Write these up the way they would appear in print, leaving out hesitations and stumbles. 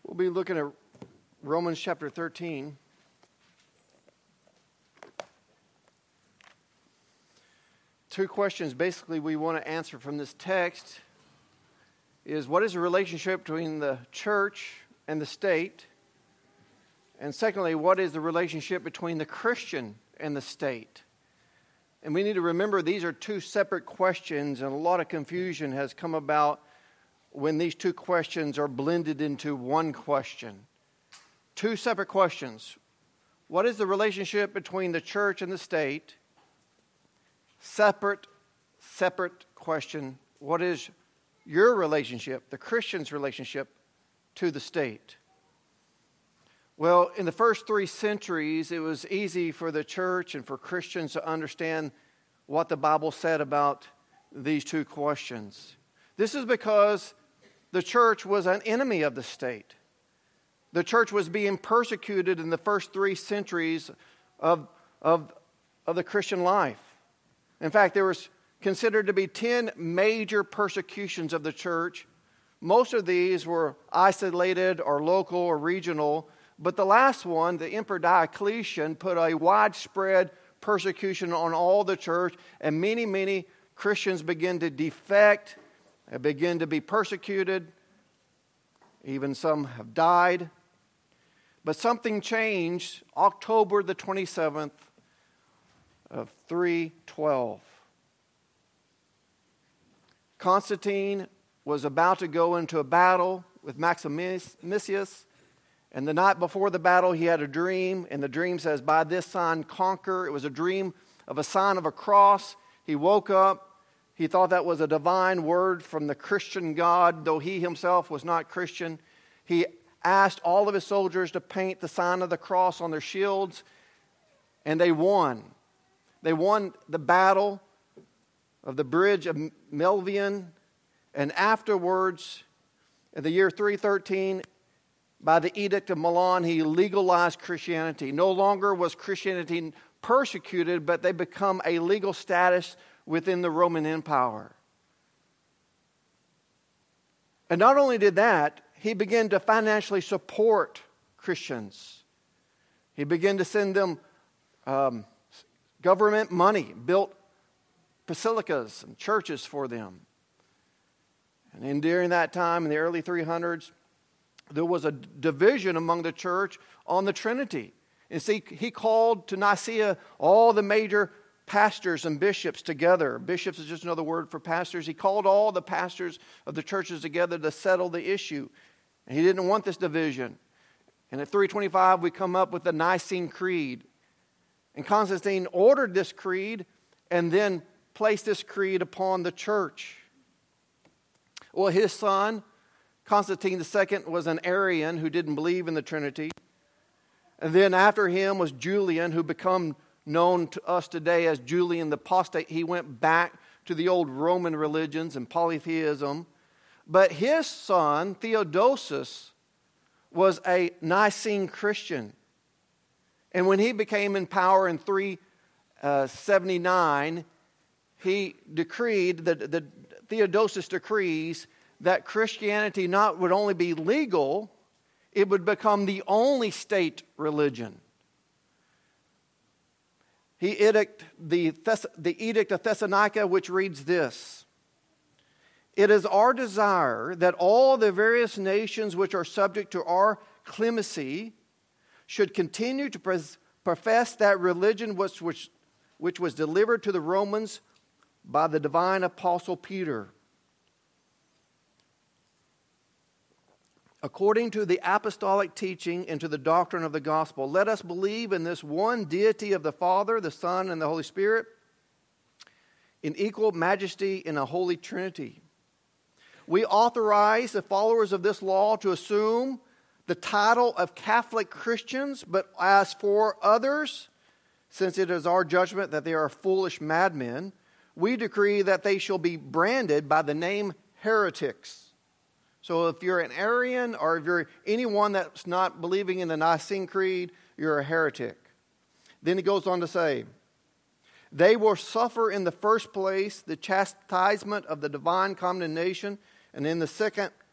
We'll be looking at Romans chapter 13. Two questions basically we want to answer from this text is, what is the relationship between the church and the state? And secondly, what is the relationship between the Christian and the state? And we need to remember these are two separate questions, and a lot of confusion has come about when these two questions are blended into one question. Two separate questions. What is the relationship between the church and the state? Separate question. What is your relationship, the Christian's relationship, to the state? Well, in the first 3 centuries, it was easy for the church and for Christians to understand what the Bible said about these two questions. This is because the church was an enemy of the state. The church was being persecuted in the first 3 centuries of the Christian life. In fact, there was considered to be 10 major persecutions of the church. Most of these were isolated or local or regional, but the last one, the Emperor Diocletian, put a widespread persecution on all the church, and many Christians began to defect and begin to be persecuted. Even some have died. But something changed October the 27th of 312. Constantine was about to go into a battle with Maximinus, and the night before the battle he had a dream, and the dream says, "By this sign conquer." It was a dream of a sign of a cross. He woke up. He thought that was a divine word from the Christian God, though he himself was not Christian. He asked all of his soldiers to paint the sign of the cross on their shields, and they won. They won the battle of the bridge of Milvian, and afterwards, in the year 313, by the Edict of Milan, he legalized Christianity. No longer was Christianity persecuted, but they become a legal status within the Roman Empire. And not only did that, he began to financially support Christians. He began to send them government money, built basilicas and churches for them. And during that time, in the early 300s, there was a division among the church on the Trinity. And see, he called to Nicaea all the major pastors and bishops together. Bishops is just another word for pastors. He called all the pastors of the churches together to settle the issue. And he didn't want this division. And at 325, we come up with the Nicene Creed. And Constantine ordered this creed and then placed this creed upon the church. Well, his son, Constantine II, was an Arian who didn't believe in the Trinity. And then after him was Julian, who become known to us today as Julian the Apostate. He went back to the old Roman religions and polytheism. But his son, Theodosius, was a Nicene Christian. And when he became in power in 379, he decreed, the Theodosius decrees, that Christianity not would only be legal, it would become the only state religion. He edicted the Edict of Thessalonica, which reads this: "It is our desire that all the various nations which are subject to our clemency should continue to profess that religion which was delivered to the Romans by the divine apostle Peter, according to the apostolic teaching and to the doctrine of the gospel. Let us believe in this one deity of the Father, the Son, and the Holy Spirit, in equal majesty in a holy Trinity. We authorize the followers of this law to assume the title of Catholic Christians, but as for others, since it is our judgment that they are foolish madmen, we decree that they shall be branded by the name heretics." So if you're an Arian or if you're anyone that's not believing in the Nicene Creed, you're a heretic. Then he goes on to say, "They will suffer in the first place the chastisement of the divine condemnation, and in the second,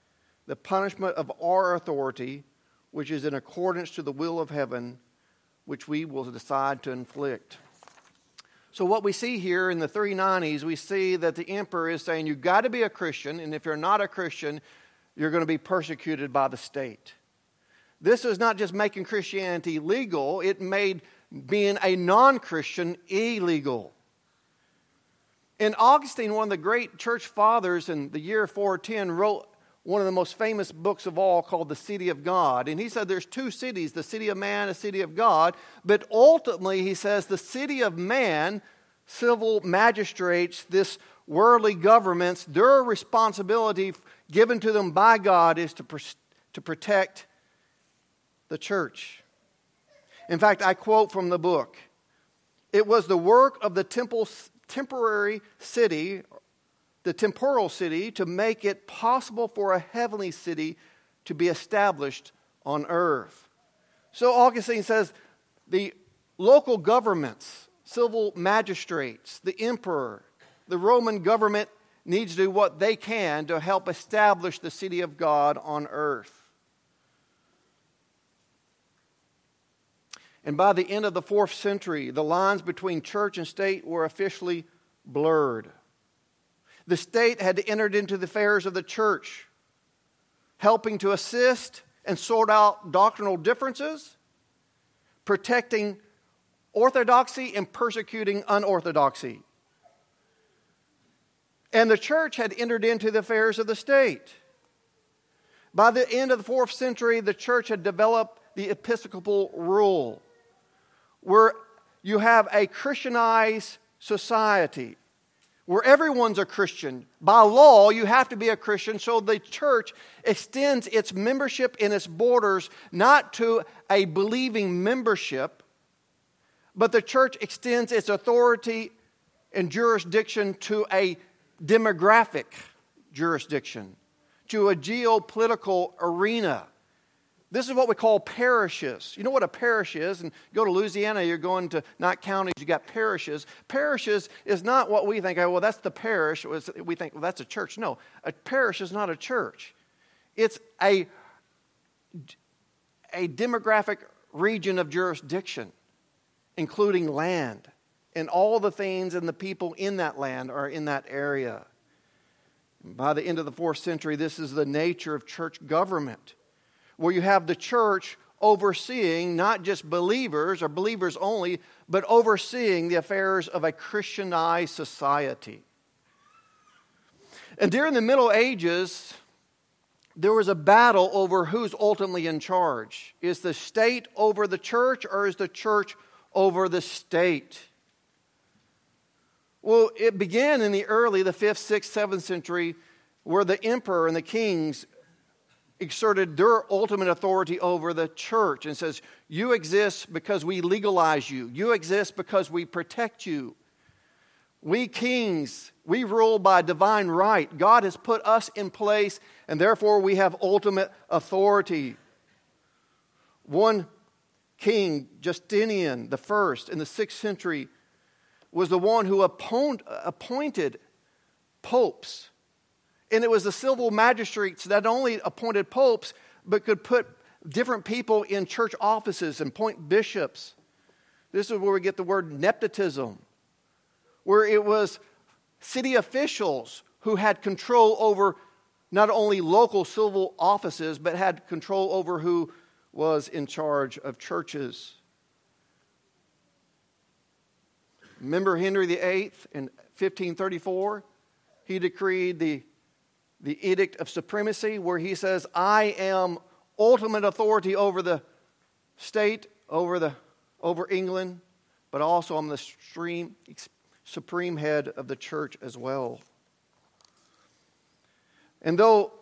the punishment of our authority, which is in accordance to the will of heaven, which we will decide to inflict. So what we see here in the 390s, we see that the emperor is saying you've got to be a Christian, and if you're not a Christian, you're going to be persecuted by the state. This is not just making Christianity legal, it made being a non-Christian illegal. And Augustine, one of the great church fathers in the year 410, wrote one of the most famous books of all called The City of God. And he said there's two cities, the city of man, the city of God. But ultimately, he says the city of man, civil magistrates, this worldly governments, their responsibility given to them by God is to protect the church. In fact, I quote from the book, "It was the work of the temporary city, the temporal city, to make it possible for a heavenly city to be established on earth." So Augustine says the local governments, civil magistrates, the emperor, the Roman government needs to do what they can to help establish the city of God on earth. And by the end of the 4th century, the lines between church and state were officially blurred. The state had entered into the affairs of the church, helping to assist and sort out doctrinal differences, protecting orthodoxy and persecuting unorthodoxy. And the church had entered into the affairs of the state. By the end of the 4th century, the church had developed the episcopal rule, where you have a Christianized society, where everyone's a Christian. By law, you have to be a Christian, so the church extends its membership in its borders not to a believing membership, but the church extends its authority and jurisdiction to a demographic jurisdiction, to a geopolitical arena. This is what we call parishes. You know what a parish is? And go to Louisiana, you're going to not counties, you got parishes. Parishes is not what we think, oh, well, that's the parish. We think, well, that's a church. No, a parish is not a church. It's a demographic region of jurisdiction, including land. And all the things and the people in that land are in that area. By the end of the 4th century, this is the nature of church government, where you have the church overseeing not just believers or believers only, but overseeing the affairs of a Christianized society. And during the Middle Ages, there was a battle over who's ultimately in charge. Is the state over the church, or is the church over the state? Well, it began in the 5th, 6th, 7th century, where the emperor and the kings exerted their ultimate authority over the church and says, you exist because we legalize you. You exist because we protect you. We kings, we rule by divine right. God has put us in place, and therefore we have ultimate authority. One king, Justinian I, in the 6th century, was the one who appointed popes. And it was the civil magistrates that not only appointed popes, but could put different people in church offices and appoint bishops. This is where we get the word nepotism, where it was city officials who had control over not only local civil offices, but had control over who was in charge of churches. Remember Henry VIII in 1534? He decreed the Edict of Supremacy, where he says, I am ultimate authority over the state, over England, but also I'm the supreme head of the church as well. And though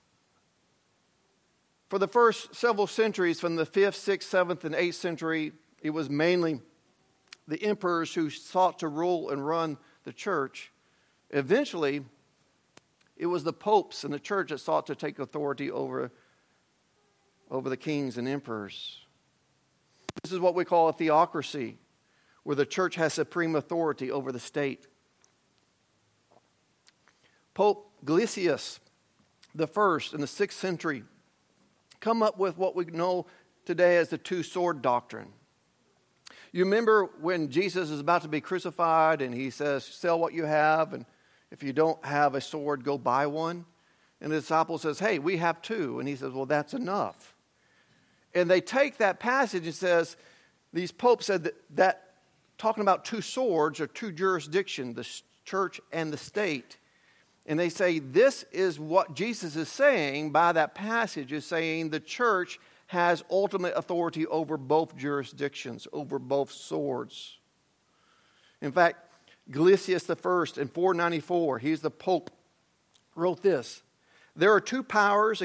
for the first several centuries, from the 5th, 6th, 7th, and 8th century, it was mainly the emperors who sought to rule and run the church. Eventually, it was the popes and the church that sought to take authority over the kings and emperors. This is what we call a theocracy, where the church has supreme authority over the state. Pope Gelasius the 1st and the 6th century, come up with what we know today as the two-sword doctrine. You remember when Jesus is about to be crucified and he says, sell what you have, and if you don't have a sword, go buy one. And the disciple says, hey, we have two. And he says, well, that's enough. And they take that passage and says, these popes said that talking about two swords or two jurisdictions, the church and the state. And they say this is what Jesus is saying by that passage, is saying the church has ultimate authority over both jurisdictions, over both swords. In fact, Gelasius I in 494, he's the Pope, wrote this. There are two powers,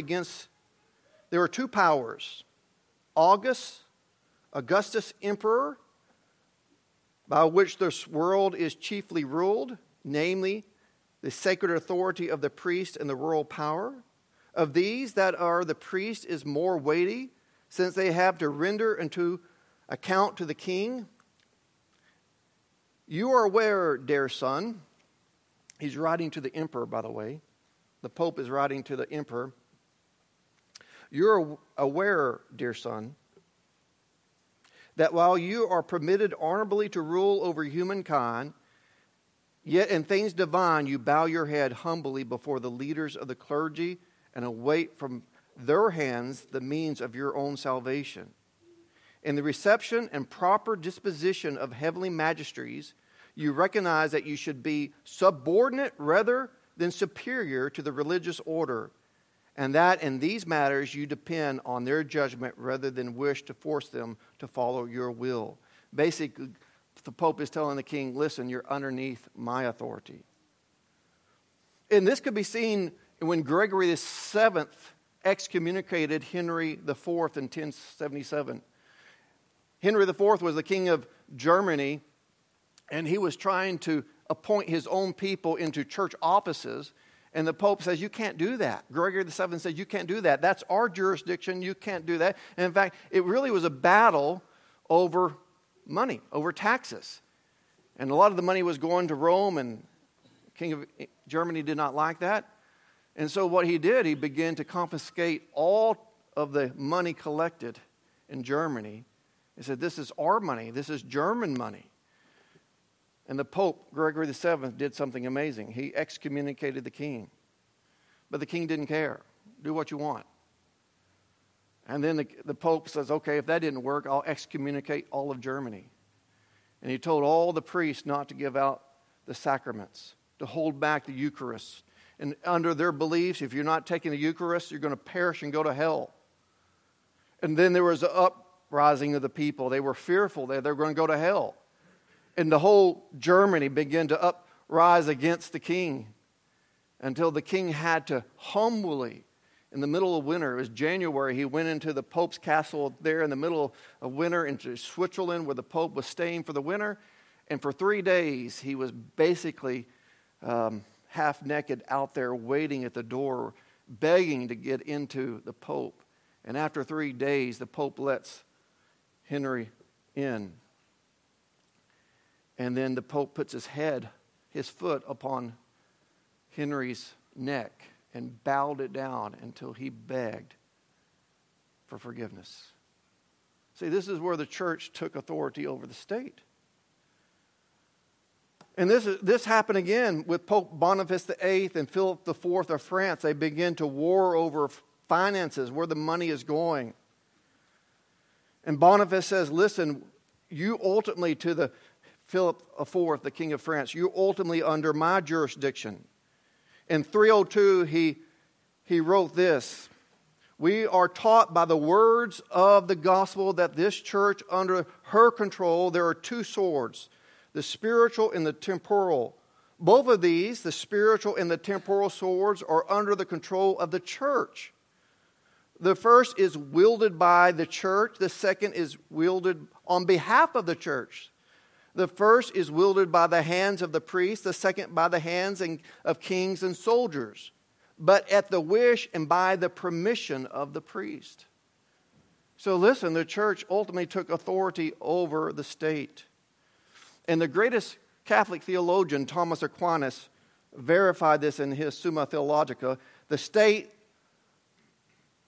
Augustus Emperor, by which this world is chiefly ruled, namely the sacred authority of the priest and the royal power. Of these that are the priest is more weighty, since they have to render unto account to the king. You are aware, dear son, he's writing to the emperor, by the way. The Pope is writing to the emperor. You're aware, dear son, that while you are permitted honorably to rule over humankind, yet in things divine you bow your head humbly before the leaders of the clergy and await from their hands the means of your own salvation. In the reception and proper disposition of heavenly magistracies, you recognize that you should be subordinate rather than superior to the religious order, and that in these matters you depend on their judgment rather than wish to force them to follow your will. Basically, the Pope is telling the king, listen, you're underneath my authority. And this could be seen when Gregory VII excommunicated Henry IV in 1077. Henry IV was the king of Germany, and he was trying to appoint his own people into church offices. And the Pope says, you can't do that. Gregory VII says, you can't do that. That's our jurisdiction. You can't do that. And in fact, it really was a battle over money, over taxes. And a lot of the money was going to Rome, and the king of Germany did not like that. And so what he did, he began to confiscate all of the money collected in Germany. He said, this is our money. This is German money. And the Pope, Gregory VII, did something amazing. He excommunicated the king. But the king didn't care. Do what you want. And then the Pope says, okay, if that didn't work, I'll excommunicate all of Germany. And he told all the priests not to give out the sacraments, to hold back the Eucharist. And under their beliefs, if you're not taking the Eucharist, you're going to perish and go to hell. And then there was an uprising of the people. They were fearful that they were going to go to hell. And the whole Germany began to uprise against the king until the king had to humbly, in the middle of winter, it was January, he went into the Pope's castle there in the middle of winter into Switzerland where the Pope was staying for the winter. And for 3 days, he was basically half naked out there waiting at the door, begging to get into the Pope. And after 3 days, the Pope lets Henry in. And then the Pope puts his foot upon Henry's neck and bowed it down until he begged for forgiveness. See, this is where the church took authority over the state. And this happened again with Pope Boniface VIII and Philip IV of France. They begin to war over finances, where the money is going. And Boniface says, listen, you ultimately, to the Philip IV, the king of France, you ultimately under my jurisdiction. In 302, he wrote this. We are taught by the words of the gospel that this church, under her control, there are two swords, the spiritual and the temporal. Both of these, the spiritual and the temporal swords, are under the control of the church. The first is wielded by the church. The second is wielded on behalf of the church. The first is wielded by the hands of the priest, the second by the hands of kings and soldiers, but at the wish and by the permission of the priest. So listen, the church ultimately took authority over the state. And the greatest Catholic theologian, Thomas Aquinas, verified this in his Summa Theologica. The state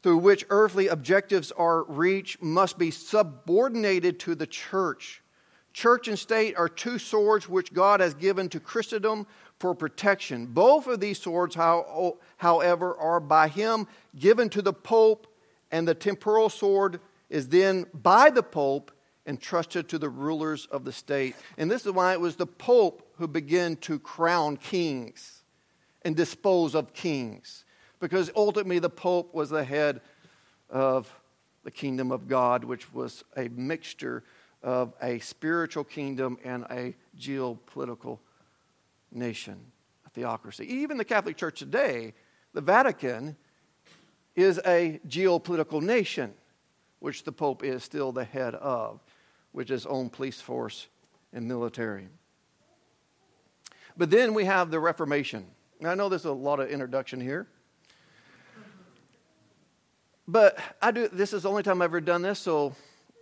through which earthly objectives are reached must be subordinated to the church. Church and state are two swords which God has given to Christendom for protection. Both of these swords, however, are by Him given to the Pope, and the temporal sword is then by the Pope entrusted to the rulers of the state. And this is why it was the Pope who began to crown kings and dispose of kings. Because ultimately the Pope was the head of the kingdom of God, which was a mixture of a spiritual kingdom and a geopolitical nation, a theocracy. Even the Catholic Church today, the Vatican, is a geopolitical nation, which the Pope is still the head of, with his own police force and military. But then we have the Reformation. Now, I know there's a lot of introduction here. But this is the only time I've ever done this, so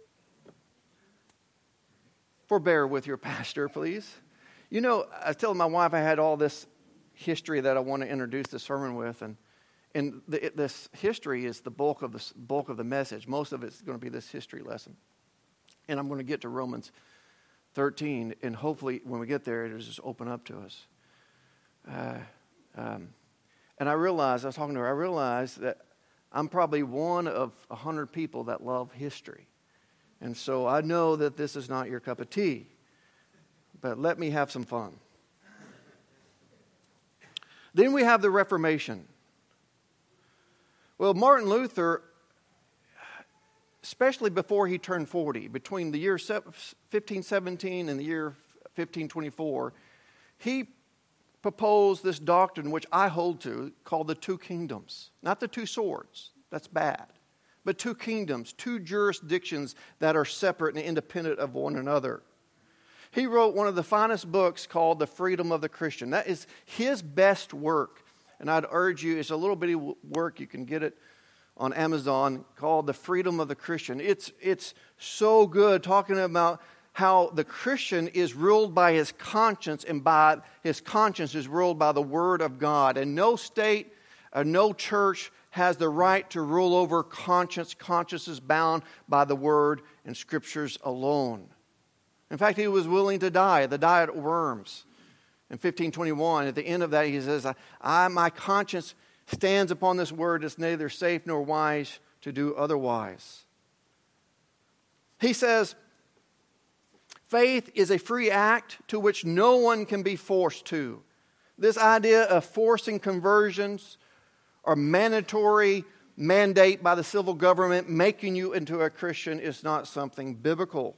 forbear with your pastor, please. You know, I was telling my wife I had all this history that I want to introduce the sermon with, and this history is the bulk of the message. Most of it's going to be this history lesson. And I'm going to get to Romans 13, and hopefully when we get there, it'll just open up to us. And I was talking to her, I realized that I'm probably one of 100 people that love history. And so I know that this is not your cup of tea, but let me have some fun. Then we have the Reformation. Well, Martin Luther, especially before he turned 40, between the year 1517 and the year 1524, he proposed this doctrine, which I hold to, called the two kingdoms. Not the two swords, that's bad, but two kingdoms, two jurisdictions that are separate and independent of one another. He wrote one of the finest books called The Freedom of the Christian. That is his best work. And I'd urge you, it's a little bitty work, you can get it on Amazon, called The Freedom of the Christian. It's so good, talking about how the Christian is ruled by his conscience, and by his conscience is ruled by the Word of God. And no state or no church has the right to rule over conscience. Conscience is bound by the Word and Scriptures alone. In fact, he was willing to die at Worms. In 1521, at the end of that, he says, my conscience stands upon this word. It's neither safe nor wise to do otherwise. He says, faith is a free act to which no one can be forced to. This idea of forcing conversions or mandatory mandate by the civil government making you into a Christian is not something biblical.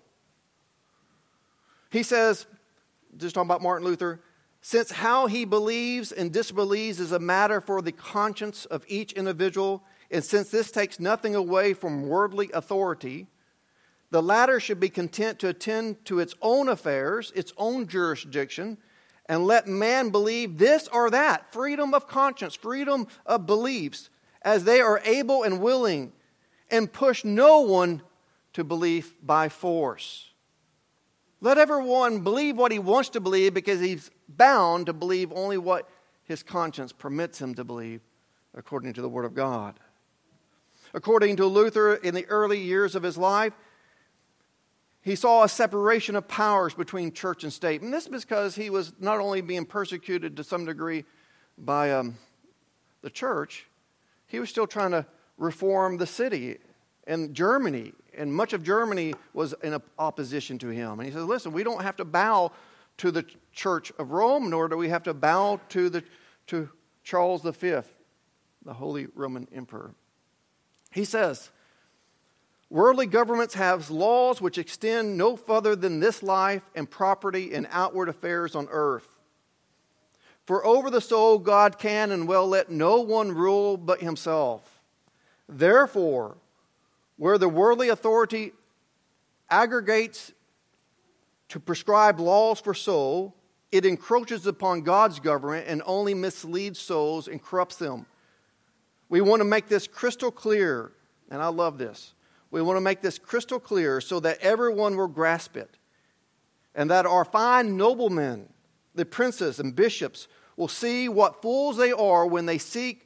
He says, just talking about Martin Luther, since how he believes and disbelieves is a matter for the conscience of each individual, and since this takes nothing away from worldly authority, the latter should be content to attend to its own affairs, its own jurisdiction, and let man believe this or that, freedom of conscience, freedom of beliefs, as they are able and willing, and push no one to belief by force. Let everyone believe what he wants to believe, because he's bound to believe only what his conscience permits him to believe according to the Word of God. According to Luther, in the early years of his life, he saw a separation of powers between church and state. And this is because he was not only being persecuted to some degree by the church, he was still trying to reform the city and Germany. And much of Germany was in opposition to him. And he says, listen, we don't have to bow to the Church of Rome, nor do we have to bow to Charles V, the Holy Roman Emperor. He says, worldly governments have laws which extend no further than this life and property and outward affairs on earth. For over the soul God can and will let no one rule but himself. Therefore, where the worldly authority aggregates to prescribe laws for soul, it encroaches upon God's government and only misleads souls and corrupts them. We want to make this crystal clear, and I love this. We want to make this crystal clear so that everyone will grasp it, and that our fine noblemen, the princes and bishops, will see what fools they are when they seek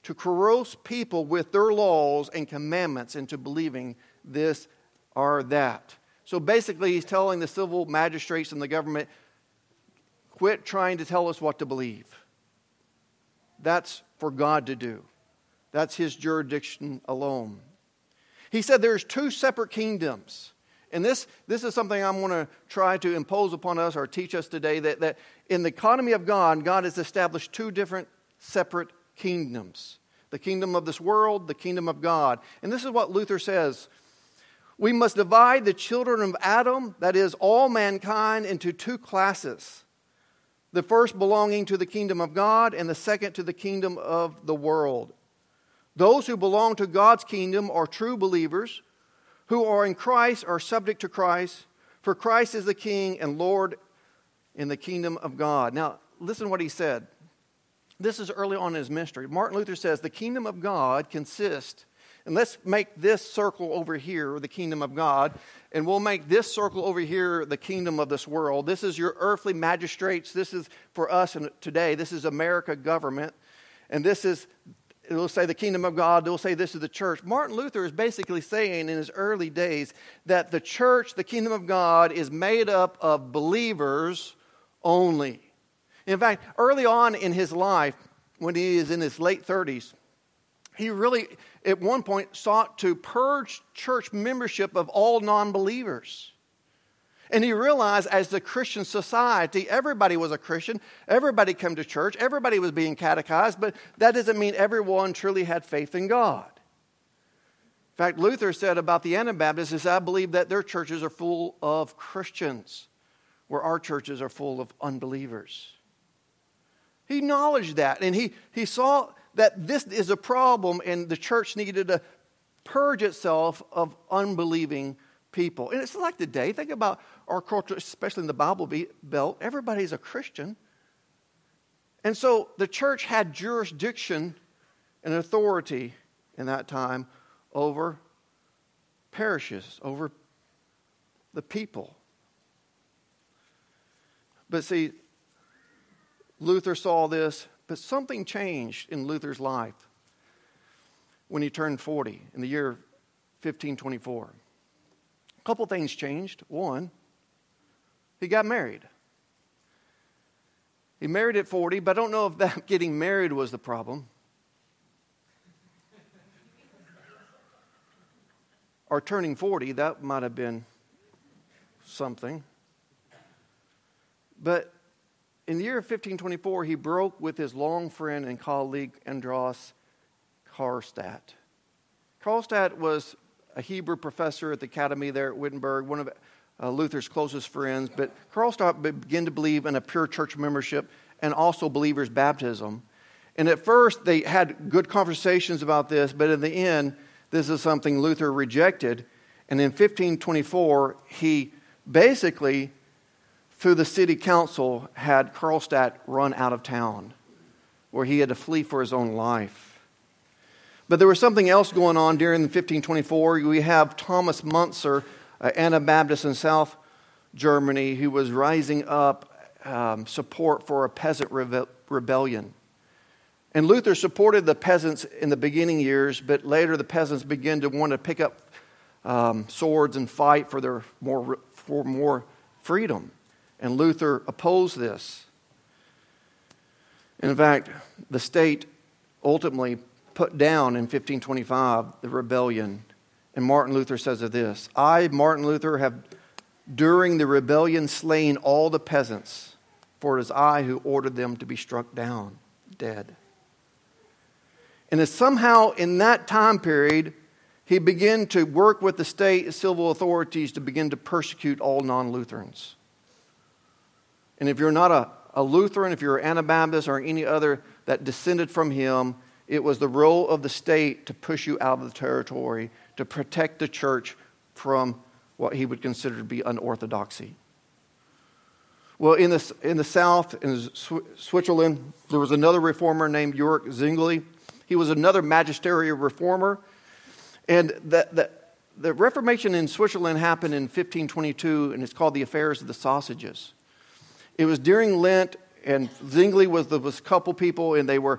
to coerce people with their laws and commandments into believing this or that. So basically, he's telling the civil magistrates and the government, quit trying to tell us what to believe. That's for God to do. That's his jurisdiction alone. He said there's two separate kingdoms. And this is something I'm going to try to impose upon us or teach us today, that in the economy of God, God has established two different separate kingdoms. The kingdom of this world, the kingdom of God. And this is what Luther says. We must divide the children of Adam, that is, all mankind, into two classes. The first belonging to the kingdom of God, and the second to the kingdom of the world. Those who belong to God's kingdom are true believers, who are in Christ are subject to Christ, for Christ is the King and Lord in the kingdom of God. Now, listen to what he said. This is early on in his ministry. Martin Luther says, the kingdom of God consists, and let's make this circle over here the kingdom of God, and we'll make this circle over here the kingdom of this world. This is your earthly magistrates. This is for us today. This is America government. And this is, it'll say the kingdom of God. They'll say this is the church. Martin Luther is basically saying in his early days that the church, the kingdom of God, is made up of believers only. In fact, early on in his life, when he is in his late 30s, he really, at one point, sought to purge church membership of all non-believers. And he realized as the Christian society, everybody was a Christian, everybody came to church, everybody was being catechized, but that doesn't mean everyone truly had faith in God. In fact, Luther said about the Anabaptists is, I believe that their churches are full of Christians, where our churches are full of unbelievers. He acknowledged that, and he saw that this is a problem, and the church needed to purge itself of unbelieving people. And it's like today. Think about our culture, especially in the Bible Belt. Everybody's a Christian. And so the church had jurisdiction and authority in that time over parishes, over the people. But see, Luther saw this, but something changed in Luther's life when he turned 40 in the year 1524. A couple things changed. One, he got married. He married at 40, but I don't know if that getting married was the problem. Or turning 40, that might have been something. But in the year of 1524, he broke with his long friend and colleague Andreas Karlstadt. Karlstadt was a Hebrew professor at the academy there at Wittenberg, one of Luther's closest friends. But Karlstadt began to believe in a pure church membership and also believers' baptism. And at first, they had good conversations about this, but in the end, this is something Luther rejected. And in 1524, he basically, through the city council, had Karlstadt run out of town, where he had to flee for his own life. But there was something else going on during 1524. We have Thomas Müntzer, an Anabaptist in South Germany, who was rising up support for a peasant rebellion. And Luther supported the peasants in the beginning years, but later the peasants began to want to pick up swords and fight for more freedom. And Luther opposed this. In fact, the state ultimately put down in 1525 the rebellion. And Martin Luther says of this, I, Martin Luther, have during the rebellion slain all the peasants, for it is I who ordered them to be struck down, dead. And it's somehow in that time period, he began to work with the state and civil authorities to begin to persecute all non-Lutherans. And if you're not a Lutheran, if you're an Anabaptist or any other that descended from him, it was the role of the state to push you out of the territory, to protect the church from what he would consider to be unorthodoxy. Well, in the south, in Switzerland, there was another reformer named Jörg Zwingli. He was another magisterial reformer. And the Reformation in Switzerland happened in 1522, and it's called the Affairs of the Sausages. It was during Lent, and Zwingli was a couple people, and they were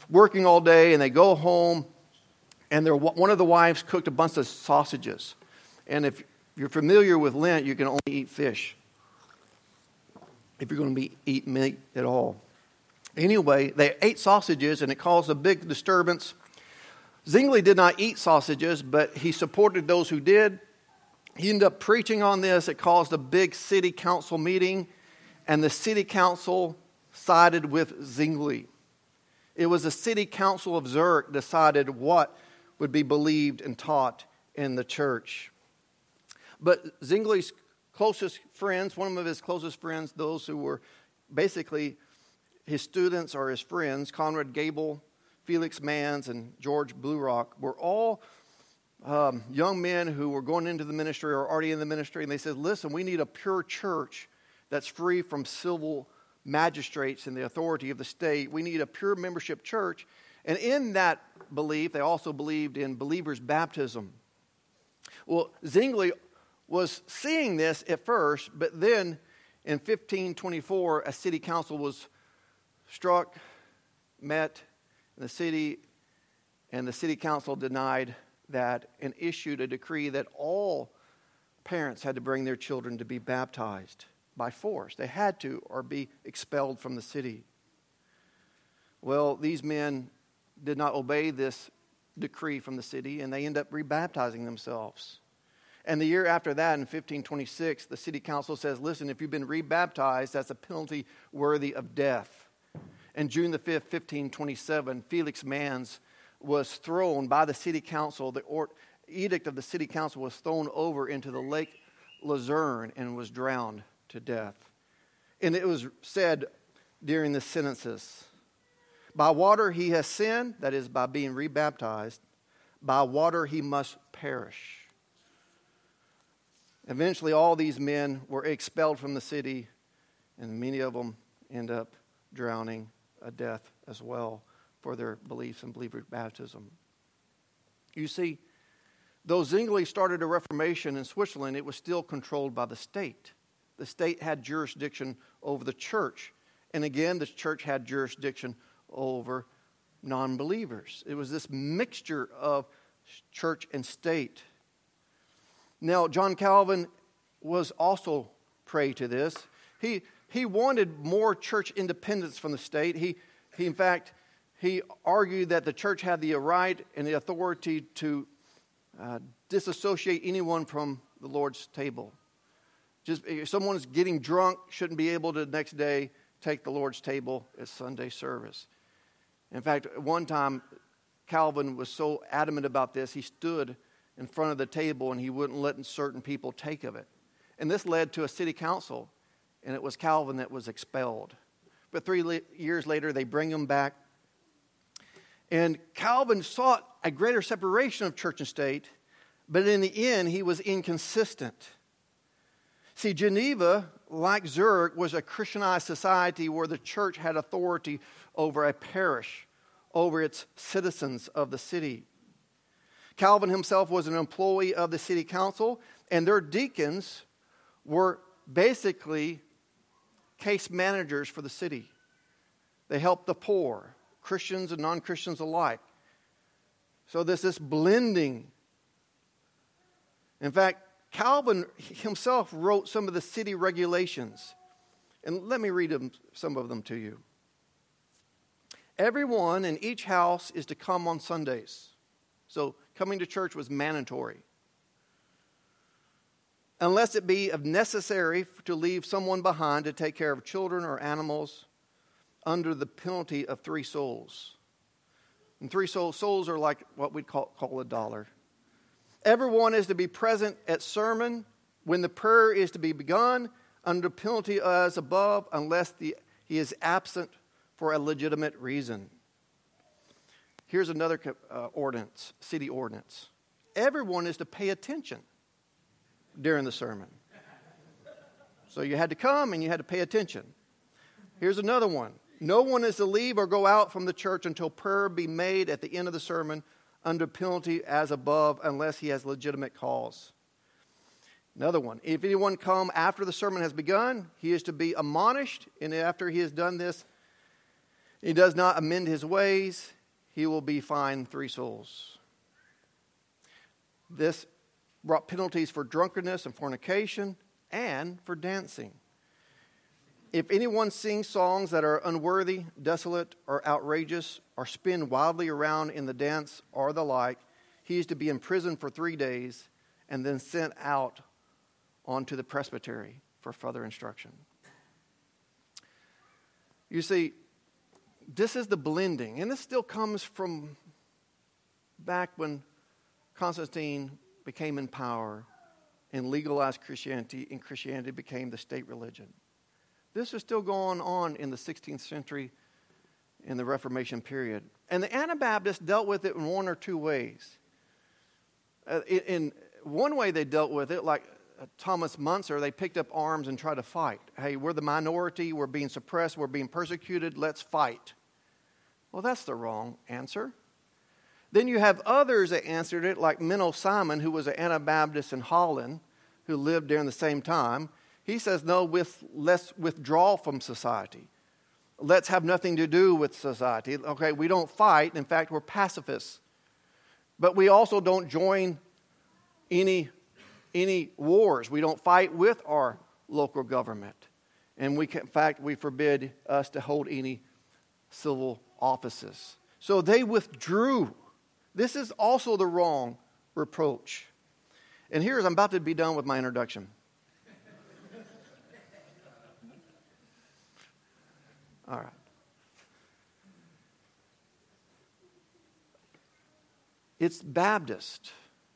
working all day, and they go home, and one of the wives cooked a bunch of sausages. And if you're familiar with Lent, you can only eat fish if you're going to eat meat at all. Anyway, they ate sausages, and it caused a big disturbance. Zwingli did not eat sausages, but he supported those who did. He ended up preaching on this. It caused a big city council meeting, and the city council sided with Zwingli. It was the city council of Zurich decided what would be believed and taught in the church. But Zwingli's closest friends, one of his closest friends, those who were basically his students or his friends, Conrad Gable, Felix Manz, and George Blurock, were all young men who were going into the ministry or already in the ministry, and they said, listen, we need a pure church that's free from civil magistrates and the authority of the state. We need a pure membership church. And in that belief, they also believed in believers' baptism. Well, Zwingli was seeing this at first, but then in 1524, a city council was met in the city, and the city council denied that and issued a decree that all parents had to bring their children to be baptized by force. They had to, or be expelled from the city. Well, these men did not obey this decree from the city, and they end up rebaptizing themselves. And the year after that, in 1526, the city council says, listen, if you've been rebaptized, that's a penalty worthy of death. And June the 5th, 1527, Felix Manz was thrown by the city council. The edict of the city council was thrown over into the Lake Luzerne and was drowned to death. And it was said during the sentences, by water he has sinned, that is, by being rebaptized. By water he must perish. Eventually, all these men were expelled from the city, and many of them end up drowning a death as well for their beliefs in believer baptism. You see, though Zwingli started a reformation in Switzerland, it was still controlled by the state. The state had jurisdiction over the church. And again, the church had jurisdiction over non-believers. It was this mixture of church and state. Now, John Calvin was also prey to this. He wanted more church independence from the state. In fact, he argued that the church had the right and the authority to disassociate anyone from the Lord's table. Just if someone's getting drunk, shouldn't be able to the next day take the Lord's table at Sunday service. In fact, at one time, Calvin was so adamant about this, he stood in front of the table and he wouldn't let certain people take of it. And this led to a city council, and it was Calvin that was expelled. But 3 years later, they bring him back. And Calvin sought a greater separation of church and state, but in the end, he was inconsistent. See, Geneva, like Zurich, was a Christianized society where the church had authority over a parish, over its citizens of the city. Calvin himself was an employee of the city council, and their deacons were basically case managers for the city. They helped the poor, Christians and non-Christians alike. So there's this blending. In fact, Calvin himself wrote some of the city regulations. And let me read some of them to you. Everyone in each house is to come on Sundays. So coming to church was mandatory. Unless it be of necessary to leave someone behind to take care of children or animals under the penalty of 3 souls. And 3 souls are like what we'd call $1. Everyone is to be present at sermon when the prayer is to be begun under penalty as above, unless he is absent for a legitimate reason. Here's another ordinance, city ordinance. Everyone is to pay attention during the sermon. So you had to come and you had to pay attention. Here's another one. No one is to leave or go out from the church until prayer be made at the end of the sermon under penalty as above, unless he has legitimate cause. Another one. If anyone come after the sermon has begun, he is to be admonished, and after he has done this, he does not amend his ways, he will be fined 3 souls. This brought penalties for drunkenness and fornication and for dancing. If anyone sings songs that are unworthy, desolate, or outrageous, or spin wildly around in the dance or the like, he is to be imprisoned for 3 days and then sent out onto the presbytery for further instruction. You see, this is the blending, and this still comes from back when Constantine became in power and legalized Christianity, and Christianity became the state religion. This is still going on in the 16th century in the Reformation period. And the Anabaptists dealt with it in one or two ways. In one way they dealt with it, like Thomas Munzer, they picked up arms and tried to fight. Hey, we're the minority, we're being suppressed, we're being persecuted, let's fight. Well, that's the wrong answer. Then you have others that answered it, like Menno Simon, who was an Anabaptist in Holland, who lived during the same time. He says, no, let's withdraw from society. Let's have nothing to do with society. Okay, we don't fight. In fact, we're pacifists. But we also don't join any wars. We don't fight with our local government. And in fact, we forbid us to hold any civil offices. So they withdrew. This is also the wrong reproach. And I'm about to be done with my introduction. All right. It's Baptist,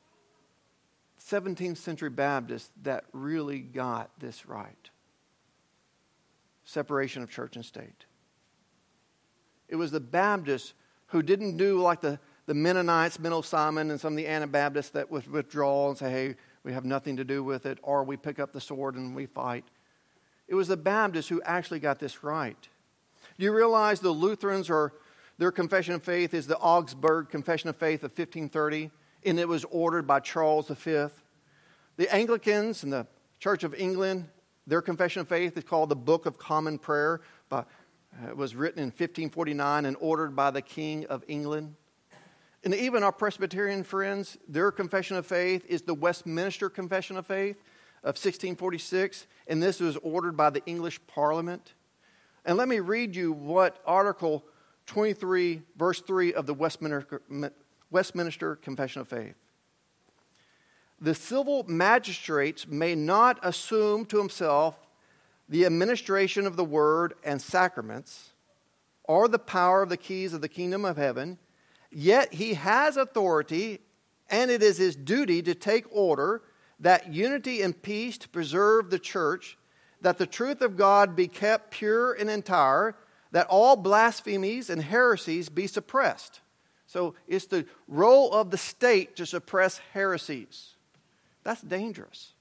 17th century Baptist, that really got this right. Separation of church and state. It was the Baptists who didn't do like the Mennonites, Menno Simon, and some of the Anabaptists that would withdraw and say, hey, we have nothing to do with it, or we pick up the sword and we fight. It was the Baptists who actually got this right. Do you realize the Lutherans, their confession of faith is the Augsburg Confession of Faith of 1530, and it was ordered by Charles V. The Anglicans and the Church of England, their confession of faith is called the Book of Common Prayer. It was written in 1549 and ordered by the King of England. And even our Presbyterian friends, their confession of faith is the Westminster Confession of Faith of 1646, and this was ordered by the English Parliament. And let me read you what Article 23, verse 3 of the Westminster Confession of Faith. The civil magistrates may not assume to himself the administration of the word and sacraments, or the power of the keys of the kingdom of heaven, yet he has authority, and it is his duty to take order that unity and peace to preserve the church, that the truth of God be kept pure and entire, that all blasphemies and heresies be suppressed. So it's the role of the state to suppress heresies. That's dangerous.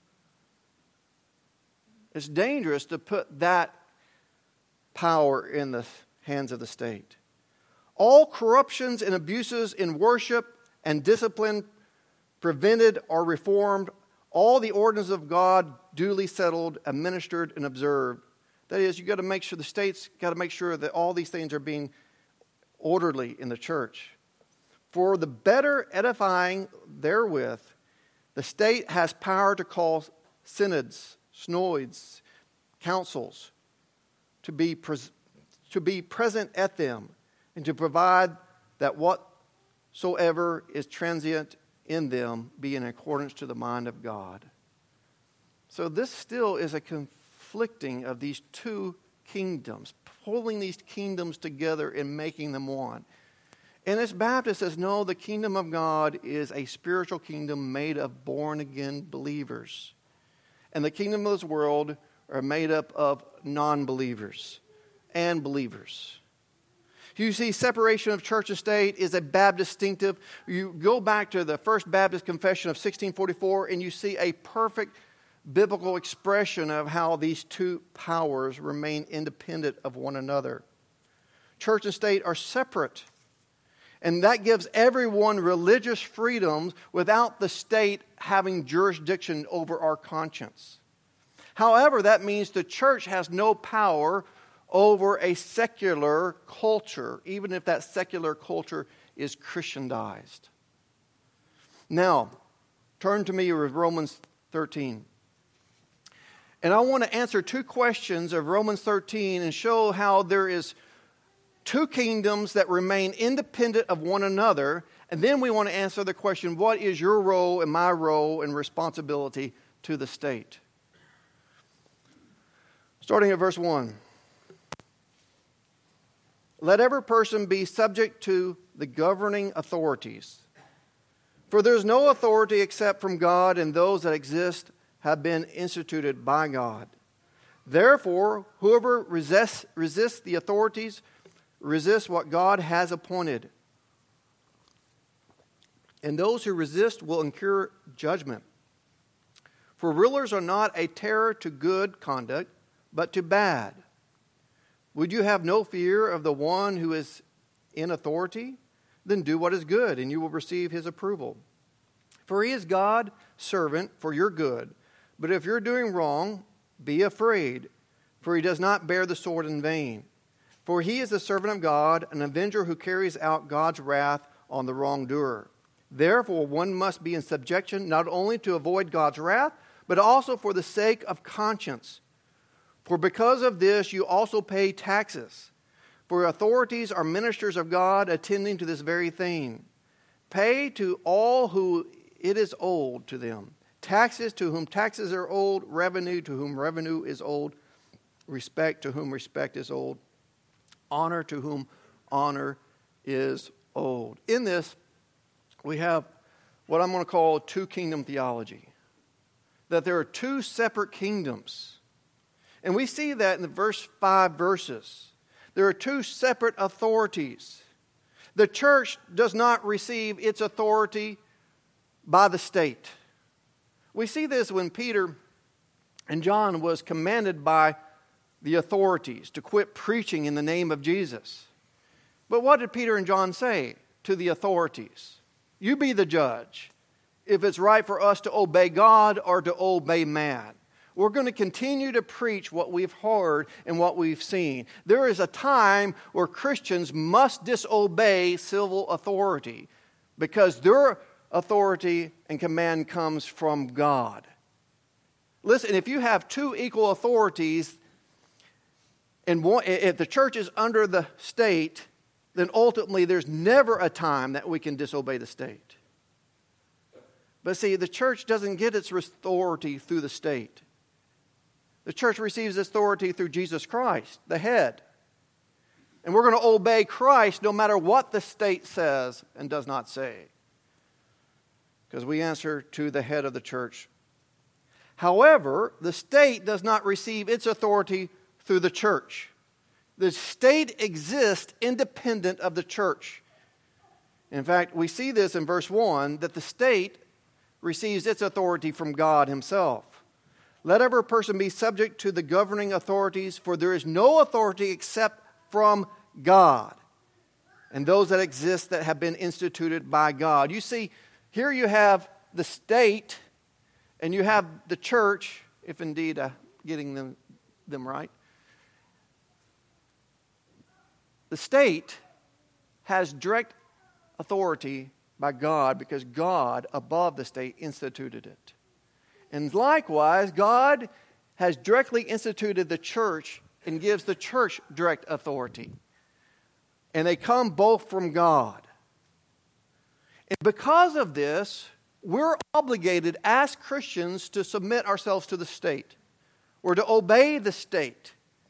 It's dangerous to put that power in the hands of the state. All corruptions and abuses in worship and discipline prevented or reformed, all the ordinances of God duly settled, administered, and observed. That is, you got to make sure the state's got to make sure that all these things are being orderly in the church. For the better edifying therewith, the state has power to call synods, councils, to be present at them, and to provide that whatsoever is transient in them be in accordance to the mind of God. So this still is a conflicting of these two kingdoms, pulling these kingdoms together and making them one. And as Baptist says, no, the kingdom of God is a spiritual kingdom made of born-again believers. And the kingdom of this world are made up of non-believers and believers. You see, separation of church and state is a Baptist distinctive. You go back to the First Baptist Confession of 1644 and you see a perfect biblical expression of how these two powers remain independent of one another. Church and state are separate. And that gives everyone religious freedoms without the state having jurisdiction over our conscience. However, that means the church has no power over a secular culture, even if that secular culture is Christianized. Now, turn to me with Romans 13. And I want to answer two questions of Romans 13 and show how there is two kingdoms that remain independent of one another. And then we want to answer the question, what is your role and my role and responsibility to the state? Starting at verse 1. Let every person be subject to the governing authorities. For there is no authority except from God, and those that exist have been instituted by God. Therefore, whoever resists the authorities resists what God has appointed. And those who resist will incur judgment. For rulers are not a terror to good conduct, but to bad. Would you have no fear of the one who is in authority? Then do what is good, and you will receive his approval. For he is God's servant for your good. But if you're doing wrong, be afraid, for he does not bear the sword in vain. For he is the servant of God, an avenger who carries out God's wrath on the wrongdoer. Therefore, one must be in subjection not only to avoid God's wrath, but also for the sake of conscience. For because of this, you also pay taxes. For authorities are ministers of God, attending to this very thing. Pay to all who it is owed to them. Taxes to whom taxes are owed, revenue to whom revenue is owed, respect to whom respect is owed, honor to whom honor is owed. In this, we have what I'm going to call two-kingdom theology. That there are two separate kingdoms. And we see that in the first 5 verses. There are two separate authorities. The church does not receive its authority by the state. We see this when Peter and John was commanded by the authorities to quit preaching in the name of Jesus. But what did Peter and John say to the authorities? You be the judge if it's right for us to obey God or to obey man. We're going to continue to preach what we've heard and what we've seen. There is a time where Christians must disobey civil authority because their authority and command comes from God. Listen, if you have two equal authorities and if the church is under the state, then ultimately there's never a time that we can disobey the state. But see, the church doesn't get its authority through the state. The church receives its authority through Jesus Christ, the head. And we're going to obey Christ no matter what the state says and does not say. Because we answer to the head of the church. However, the state does not receive its authority through the church. The state exists independent of the church. In fact, we see this in verse 1, that the state receives its authority from God himself. Let every person be subject to the governing authorities, for there is no authority except from God, and those that exist that have been instituted by God. You see, here you have the state, and you have the church, if indeed getting them right. The state has direct authority by God because God, above the state, instituted it. And likewise, God has directly instituted the church and gives the church direct authority. And they come both from God. And because of this, we're obligated as Christians to submit ourselves to the state. We're to obey the state.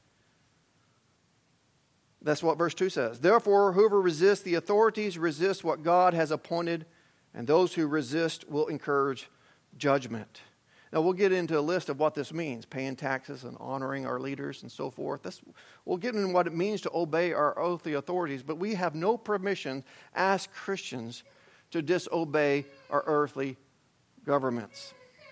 That's what verse 2 says. Therefore, whoever resists the authorities resists what God has appointed, and those who resist will incur judgment. Now, we'll get into a list of what this means, paying taxes and honoring our leaders and so forth. We'll get into what it means to obey our earthly authorities, but we have no permission as Christians to disobey our earthly governments.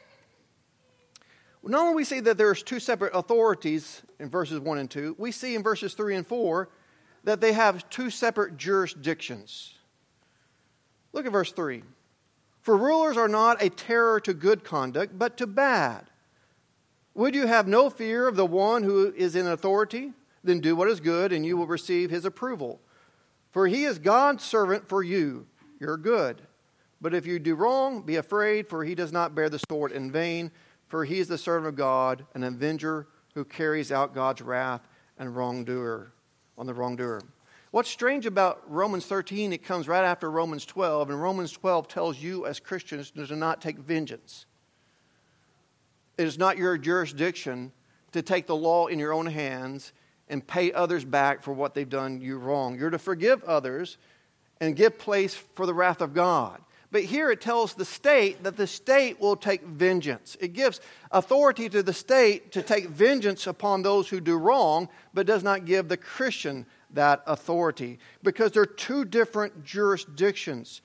Not only do we see that there's two separate authorities in verses 1 and 2, we see in verses 3 and 4 that they have two separate jurisdictions. Look at verse 3. For rulers are not a terror to good conduct, but to bad. Would you have no fear of the one who is in authority? then do what is good, and you will receive his approval. For he is God's servant for you. You're good. But if you do wrong, be afraid, for he does not bear the sword in vain, for he is the servant of God, an avenger who carries out God's wrath and on the wrongdoer. What's strange about Romans 13, it comes right after Romans 12, and Romans 12 tells you as Christians to not take vengeance. It is not your jurisdiction to take the law in your own hands and pay others back for what they've done you wrong. You're to forgive others and give place for the wrath of God. But here it tells the state that the state will take vengeance. It gives authority to the state to take vengeance upon those who do wrong, but does not give the Christian that authority, because they're two different jurisdictions.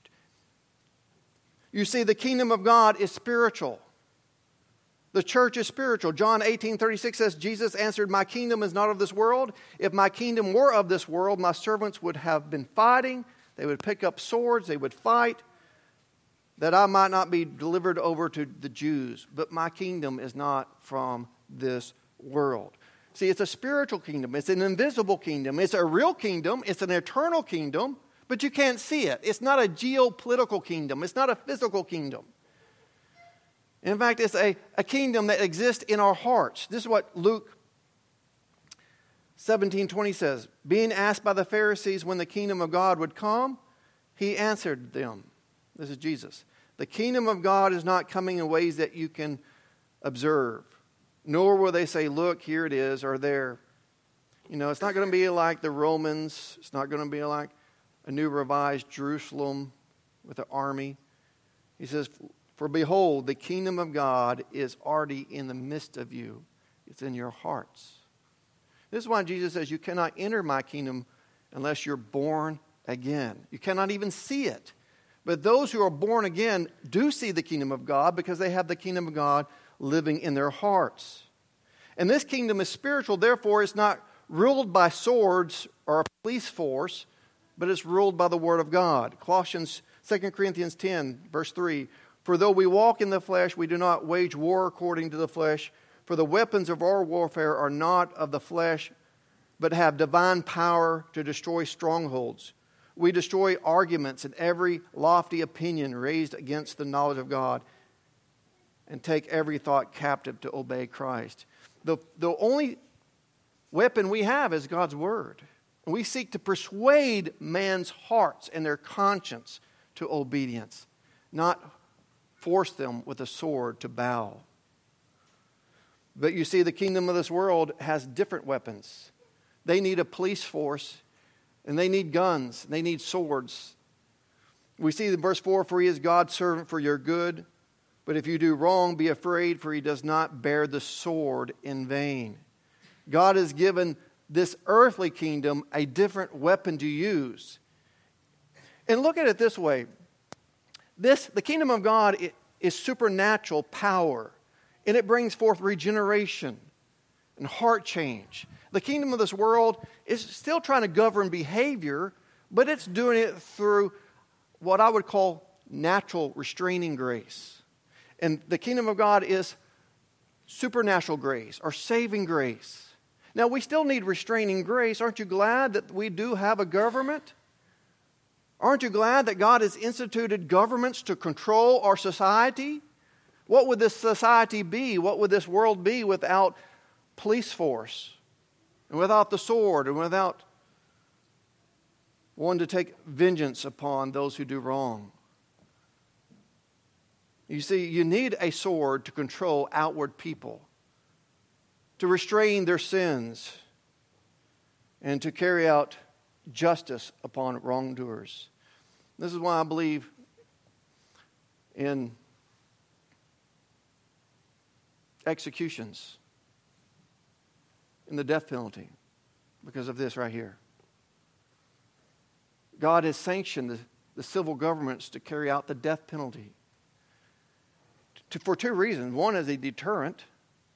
You see, the kingdom of God is spiritual. The church is spiritual. John 18:36 says, Jesus answered, my kingdom is not of this world. If my kingdom were of this world, my servants would have been fighting. They would pick up swords. They would fight, that I might not be delivered over to the Jews. But my kingdom is not from this world. See, it's a spiritual kingdom. It's an invisible kingdom. It's a real kingdom. It's an eternal kingdom, but you can't see it. It's not a geopolitical kingdom. It's not a physical kingdom. In fact, it's a kingdom that exists in our hearts. This is what Luke 17:20 says. Being asked by the Pharisees when the kingdom of God would come, he answered them. This is Jesus. The kingdom of God is not coming in ways that you can observe. Nor will they say, look, here it is, or there. You know, it's not going to be like the Romans. It's not going to be like a new revised Jerusalem with an army. He says, for behold, the kingdom of God is already in the midst of you. It's in your hearts. This is why Jesus says you cannot enter my kingdom unless you're born again. You cannot even see it. But those who are born again do see the kingdom of God because they have the kingdom of God living in their hearts. And this kingdom is spiritual, therefore it's not ruled by swords or a police force, but it's ruled by the word of God. 2 Corinthians 10, verse 3, for though we walk in the flesh, we do not wage war according to the flesh, for the weapons of our warfare are not of the flesh, but have divine power to destroy strongholds. We destroy arguments and every lofty opinion raised against the knowledge of God, and take every thought captive to obey Christ. The only weapon we have is God's word. And we seek to persuade man's hearts and their conscience to obedience, not force them with a sword to bow. But you see, the kingdom of this world has different weapons. They need a police force, and they need guns, they need swords. We see in verse 4, for he is God's servant for your good. But if you do wrong, be afraid, for he does not bear the sword in vain. God has given this earthly kingdom a different weapon to use. And look at it this way. The kingdom of God is supernatural power, and it brings forth regeneration and heart change. The kingdom of this world is still trying to govern behavior, but it's doing it through what I would call natural restraining grace. And the kingdom of God is supernatural grace or saving grace. Now, we still need restraining grace. Aren't you glad that we do have a government? Aren't you glad that God has instituted governments to control our society? What would this society be? What would this world be without police force and without the sword and without one to take vengeance upon those who do wrong? You see, you need a sword to control outward people, to restrain their sins, and to carry out justice upon wrongdoers. This is why I believe in executions, in the death penalty, because of this right here. God has sanctioned the civil governments to carry out the death penalty for two reasons. One, as a deterrent,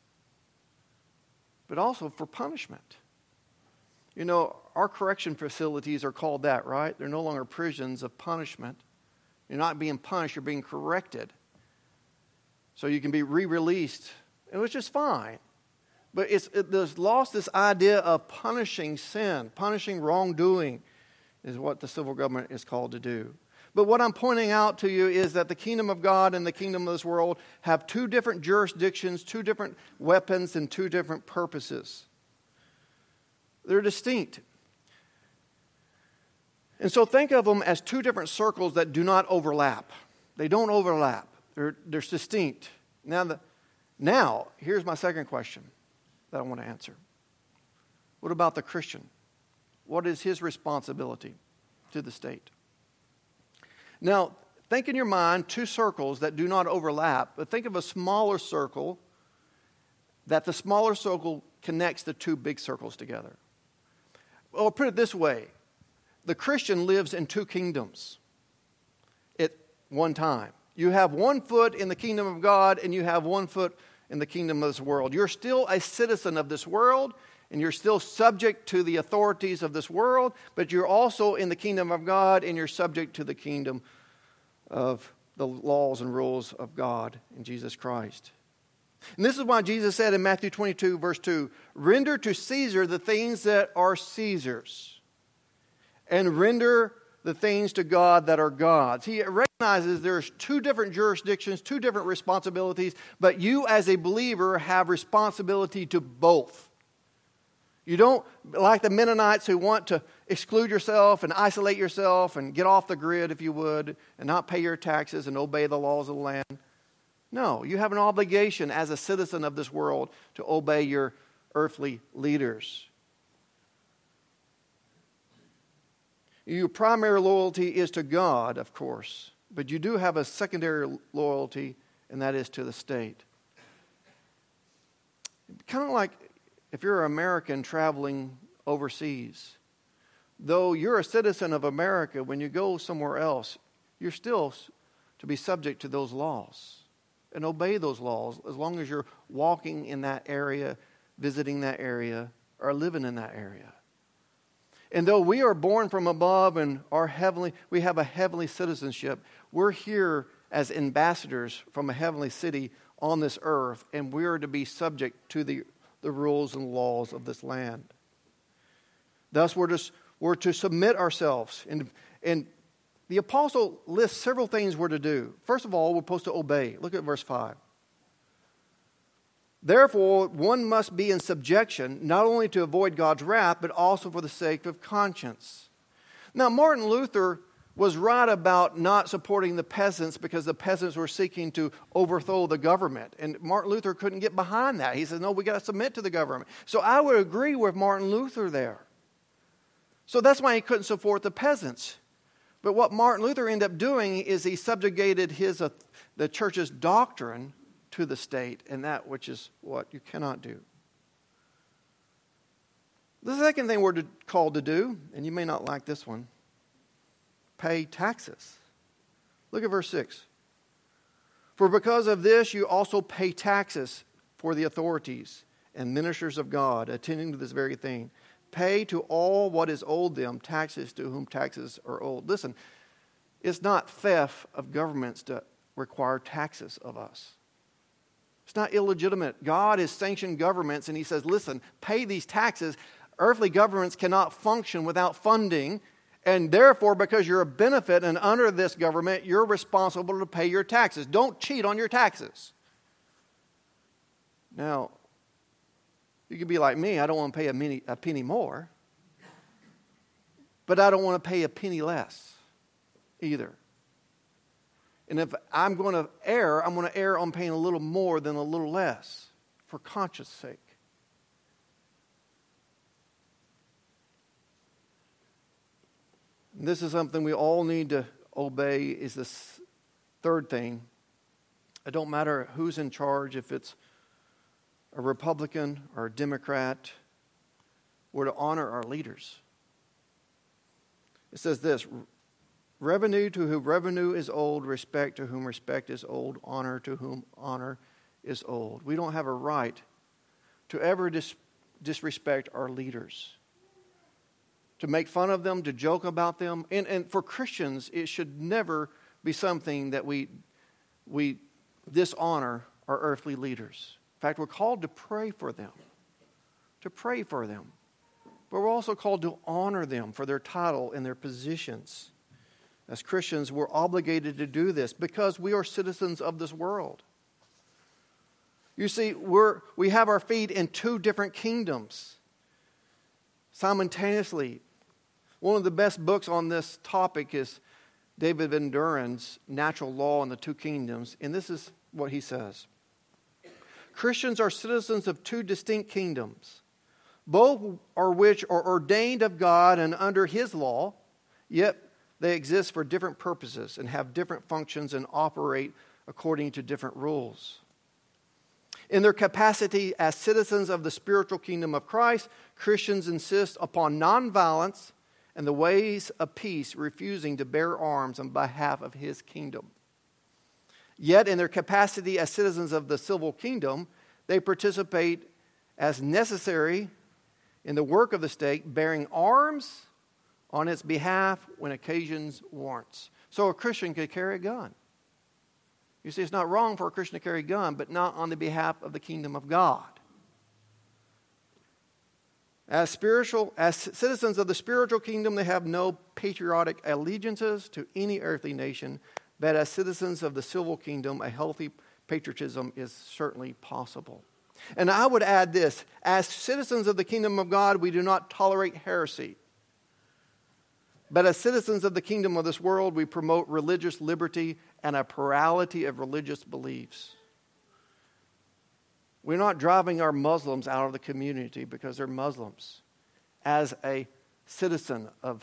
but also for punishment. You know, our correction facilities are called that, right? They're no longer prisons of punishment. You're not being punished, you're being corrected. So you can be re-released, and which is fine. But there's lost this idea of punishing sin, punishing wrongdoing is what the civil government is called to do. But what I'm pointing out to you is that the kingdom of God and the kingdom of this world have two different jurisdictions, two different weapons, and two different purposes. They're distinct. And so think of them as two different circles that do not overlap. They don't overlap. They're distinct. Now, here's my second question that I want to answer. What about the Christian? What is his responsibility to the state? Now, think in your mind two circles that do not overlap, but think of a smaller circle that the smaller circle connects the two big circles together. Or put it this way, the Christian lives in two kingdoms at one time. You have one foot in the kingdom of God and you have one foot in the kingdom of this world. You're still a citizen of this world and you're still subject to the authorities of this world, but you're also in the kingdom of God and you're subject to the kingdom of the laws and rules of God in Jesus Christ. And this is why Jesus said in Matthew 22, verse 2, "Render to Caesar the things that are Caesar's, and render the things to God that are God's." He recognizes there's two different jurisdictions, two different responsibilities, but you as a believer have responsibility to both. You don't, like the Mennonites who want to exclude yourself and isolate yourself and get off the grid, if you would, and not pay your taxes and obey the laws of the land. No, you have an obligation as a citizen of this world to obey your earthly leaders. Your primary loyalty is to God, of course, but you do have a secondary loyalty, and that is to the state. Kind of like if you're an American traveling overseas. Though you're a citizen of America, when you go somewhere else, you're still to be subject to those laws and obey those laws as long as you're walking in that area, visiting that area, or living in that area. And though we are born from above and we have a heavenly citizenship, we're here as ambassadors from a heavenly city on this earth, and we are to be subject to the rules and laws of this land. Thus, we're to submit ourselves. And the apostle lists several things we're to do. First of all, we're supposed to obey. Look at verse 5. "Therefore, one must be in subjection, not only to avoid God's wrath, but also for the sake of conscience." Now, Martin Luther was right about not supporting the peasants because the peasants were seeking to overthrow the government. And Martin Luther couldn't get behind that. He said, no, we got to submit to the government. So I would agree with Martin Luther there. So that's why he couldn't support the peasants. But what Martin Luther ended up doing is he subjugated the church's doctrine to the state, and that which is what you cannot do. The second thing we're called to do, and you may not like this one, pay taxes. Look at verse 6. "For because of this you also pay taxes for the authorities and ministers of God, attending to this very thing. Pay to all what is owed them, taxes to whom taxes are owed." Listen, it's not theft of governments to require taxes of us. It's not illegitimate. God has sanctioned governments, and He says, listen, pay these taxes. Earthly governments cannot function without funding. And therefore, because you're a benefit and under this government, you're responsible to pay your taxes. Don't cheat on your taxes. Now, you could be like me. I don't want to pay a penny more. But I don't want to pay a penny less either. And if I'm going to err, I'm going to err on paying a little more than a little less for conscience sake. This is something we all need to obey, is this third thing. It don't matter who's in charge, if it's a Republican or a Democrat, we're to honor our leaders. It says this, "Revenue to whom revenue is owed, respect to whom respect is owed, honor to whom honor is owed." We don't have a right to ever disrespect our leaders, to make fun of them, to joke about them. And for Christians, it should never be something that we dishonor our earthly leaders. In fact, we're called to pray for them. to pray for them. But we're also called to honor them for their title and their positions. As Christians, we're obligated to do this because we are citizens of this world. You see, we have our feet in two different kingdoms simultaneously. One of the best books on this topic is David Van Duren's Natural Law in the Two Kingdoms, and this is what he says. Christians are citizens of two distinct kingdoms, both are which are ordained of God and under His law, yet they exist for different purposes and have different functions and operate according to different rules. In their capacity as citizens of the spiritual kingdom of Christ, Christians insist upon nonviolence and the ways of peace, refusing to bear arms on behalf of His kingdom. Yet in their capacity as citizens of the civil kingdom, they participate as necessary in the work of the state, bearing arms on its behalf when occasions warrants. So a Christian could carry a gun. You see, it's not wrong for a Christian to carry a gun, but not on the behalf of the kingdom of God. As citizens of the spiritual kingdom, they have no patriotic allegiances to any earthly nation, but as citizens of the civil kingdom, a healthy patriotism is certainly possible. And I would add this, as citizens of the kingdom of God, we do not tolerate heresy. But as citizens of the kingdom of this world, we promote religious liberty and a plurality of religious beliefs. We're not driving our Muslims out of the community because they're Muslims. As a citizen of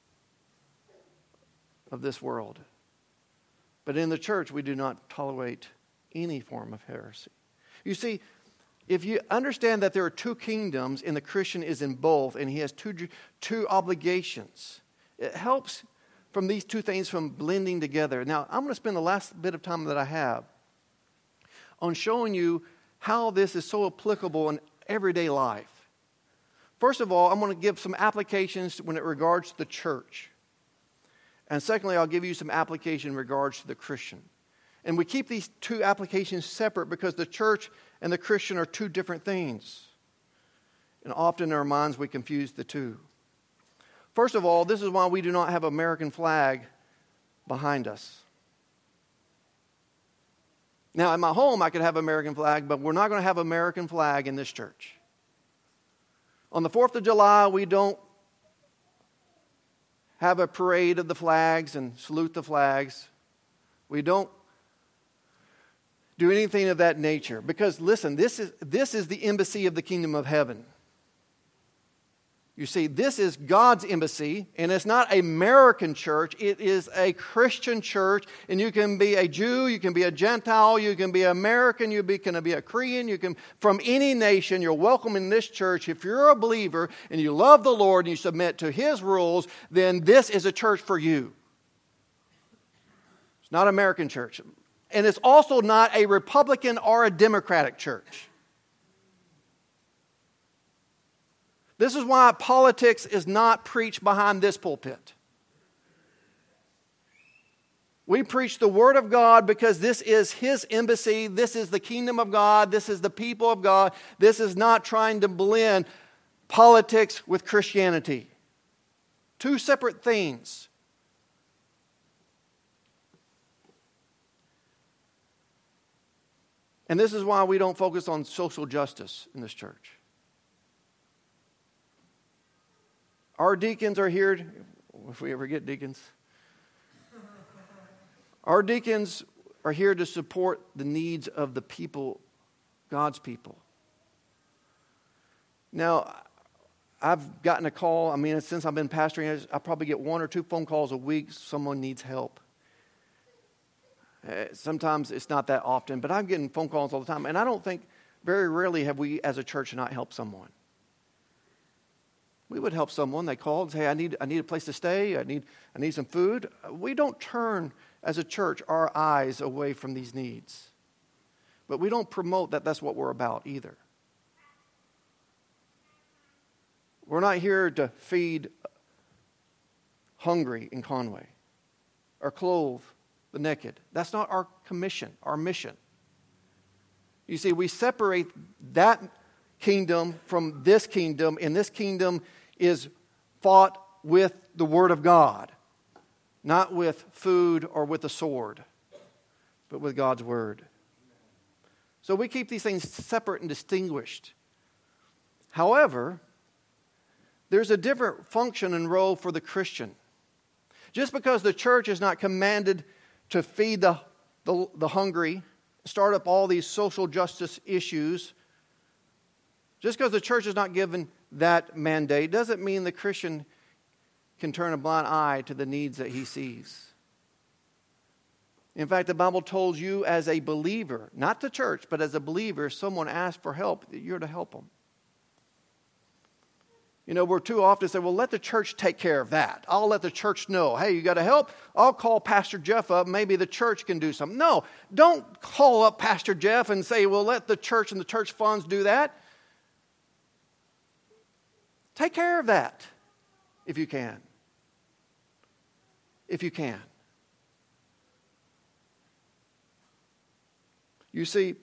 this world. But in the church, we do not tolerate any form of heresy. You see, if you understand that there are two kingdoms and the Christian is in both and he has two obligations, it helps from these two things from blending together. Now, I'm going to spend the last bit of time that I have on showing you how this is so applicable in everyday life. First of all, I'm going to give some applications when it regards to the church. And secondly, I'll give you some application in regards to the Christian. And we keep these two applications separate because the church and the Christian are two different things. And often in our minds we confuse the two. First of all, this is why we do not have an American flag behind us. Now, in my home, I could have an American flag, but we're not going to have an American flag in this church. On the 4th of July, we don't have a parade of the flags and salute the flags. We don't do anything of that nature. Because, listen, this is the embassy of the kingdom of heaven. You see, this is God's embassy, and it's not an American church. It is a Christian church, and you can be a Jew, you can be a Gentile, you can be American, you can be a Korean, you can from any nation. You're welcome in this church. If you're a believer and you love the Lord and you submit to His rules, then this is a church for you. It's not an American church, and it's also not a Republican or a Democratic church. This is why politics is not preached behind this pulpit. We preach the Word of God because this is His embassy. This is the kingdom of God. This is the people of God. This is not trying to blend politics with Christianity. Two separate things. And this is why we don't focus on social justice in this church. Our deacons are here, if we ever get deacons. Our deacons are here to support the needs of the people, God's people. Now, I've gotten a call, since I've been pastoring, I probably get 1 or 2 phone calls a week, someone needs help. Sometimes it's not that often, but I'm getting phone calls all the time. And I don't think, very rarely have we as a church not helped someone. We would help someone. They called and say, I need a place to stay. I need some food. We don't turn, as a church, our eyes away from these needs. But we don't promote that that's what we're about either. We're not here to feed hungry in Conway or clothe the naked. That's not our commission, our mission. You see, we separate that kingdom from this kingdom, and this kingdom is fought with the Word of God, not with food or with a sword, but with God's Word. So we keep these things separate and distinguished. However, there's a different function and role for the Christian. Just because the church is not commanded to feed the hungry, start up all these social justice issues, just because the church is not given that mandate doesn't mean the Christian can turn a blind eye to the needs that he sees. In fact, the Bible tells you as a believer, not the church, but as a believer, if someone asks for help, that you're to help them. You know, we're too often say, well, let the church take care of that. I'll let the church know. Hey, you got to help? I'll call Pastor Jeff up. Maybe the church can do something. No, don't call up Pastor Jeff and say, well, let the church and the church funds do that. Take care of that if you can. If you can. You see,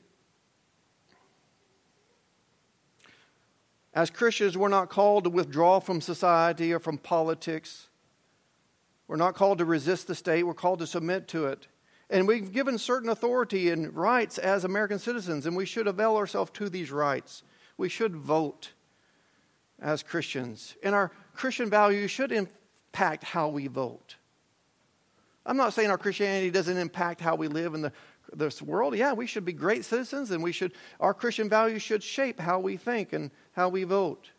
as Christians, we're not called to withdraw from society or from politics. We're not called to resist the state. We're called to submit to it. And we've given certain authority and rights as American citizens, and we should avail ourselves to these rights. We should vote as Christians. And our Christian values should impact how we vote. I'm not saying our Christianity doesn't impact how we live in this world. Yeah, we should be great citizens, and our Christian values should shape how we think and how we vote.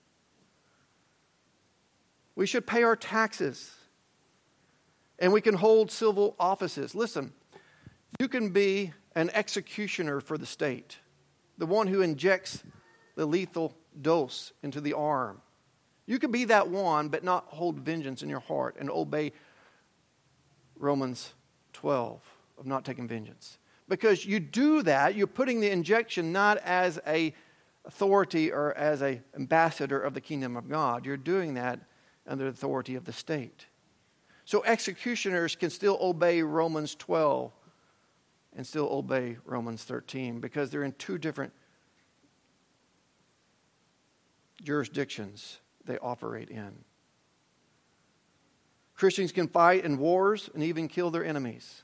We should pay our taxes, and we can hold civil offices. Listen, you can be an executioner for the state, the one who injects the lethal dose into the arm. You can be that one, but not hold vengeance in your heart and obey Romans 12 of not taking vengeance. Because you do that, you're putting the injection not as a authority or as an ambassador of the kingdom of God. You're doing that under the authority of the state. So executioners can still obey Romans 12 and still obey Romans 13 because they're in two different jurisdictions they operate in. Christians can fight in wars and even kill their enemies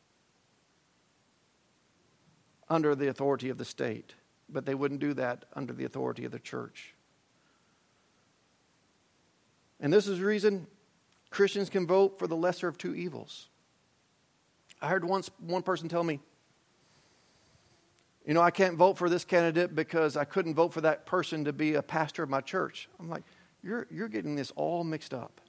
under the authority of the state, but they wouldn't do that under the authority of the church. And this is the reason Christians can vote for the lesser of two evils. I heard once one person tell me, you know, I can't vote for this candidate because I couldn't vote for that person to be a pastor of my church. I'm like, you're getting this all mixed up.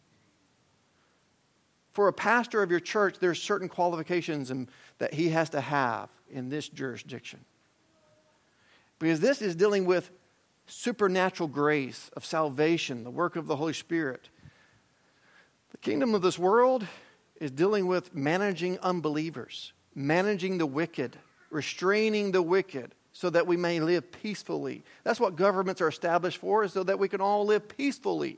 For a pastor of your church, there's certain qualifications that he has to have in this jurisdiction. Because this is dealing with supernatural grace of salvation, the work of the Holy Spirit. The kingdom of this world is dealing with managing unbelievers, managing the wicked, restraining the wicked so that we may live peacefully. That's what governments are established for, is so that we can all live peacefully.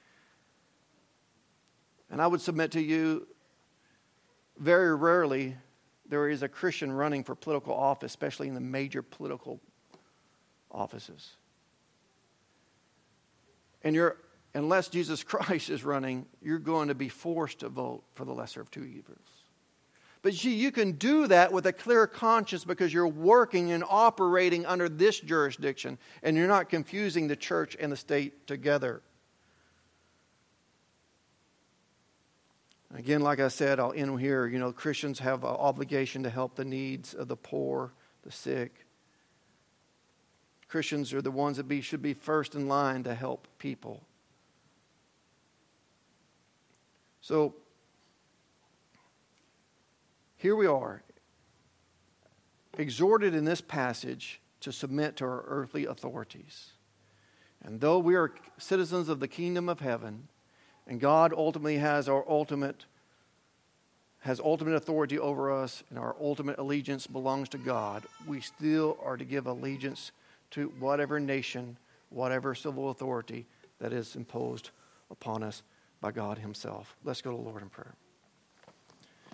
And I would submit to you, very rarely there is a Christian running for political office, especially in the major political offices. And unless Jesus Christ is running, you're going to be forced to vote for the lesser of two evils. But you can do that with a clear conscience because you're working and operating under this jurisdiction, and you're not confusing the church and the state together. Again, like I said, I'll end here. You know, Christians have an obligation to help the needs of the poor, the sick. Christians are the ones that should be first in line to help people. So, here we are, exhorted in this passage to submit to our earthly authorities. And though we are citizens of the kingdom of heaven, and God ultimately has ultimate authority over us, and our ultimate allegiance belongs to God, we still are to give allegiance to whatever nation, whatever civil authority that is imposed upon us by God Himself. Let's go to the Lord in prayer.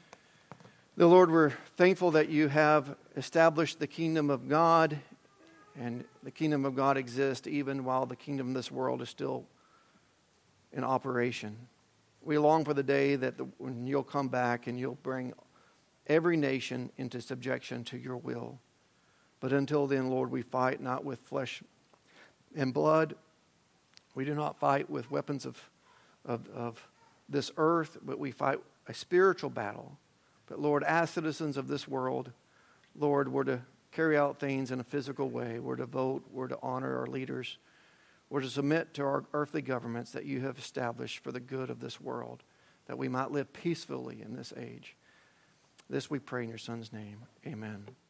The Lord, we're thankful that you have established the kingdom of God And the kingdom of God exists even while the kingdom of this world is still in operation. We long for the day that when you'll come back and you'll bring every nation into subjection to your will. But until then, Lord, we fight not with flesh and blood. We do not fight with weapons of this earth, but we fight a spiritual battle. But Lord, as citizens of this world, Lord, we're to carry out things in a physical way. We're to vote. We're to honor our leaders. We're to submit to our earthly governments that you have established for the good of this world, that we might live peacefully in this age. This we pray in your Son's name. Amen.